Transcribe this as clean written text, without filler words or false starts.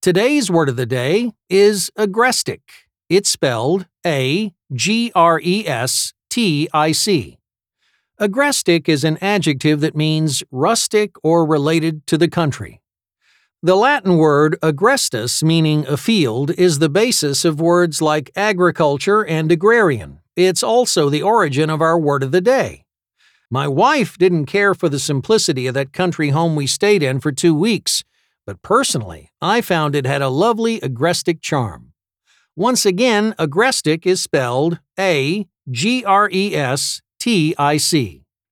Today's word of the day is agrestic. It's spelled A-G-R-E-S-T-I-C. Agrestic is an adjective that means rustic or related to the country. The Latin word agrestus, meaning a field, is the basis of words like agriculture and agrarian. It's also the origin of our word of the day. My wife didn't care for the simplicity of that country home we stayed in for 2 weeks, but personally, I found it had a lovely agrestic charm. Once again, agrestic is spelled A-G-R-E-S-T-I-C.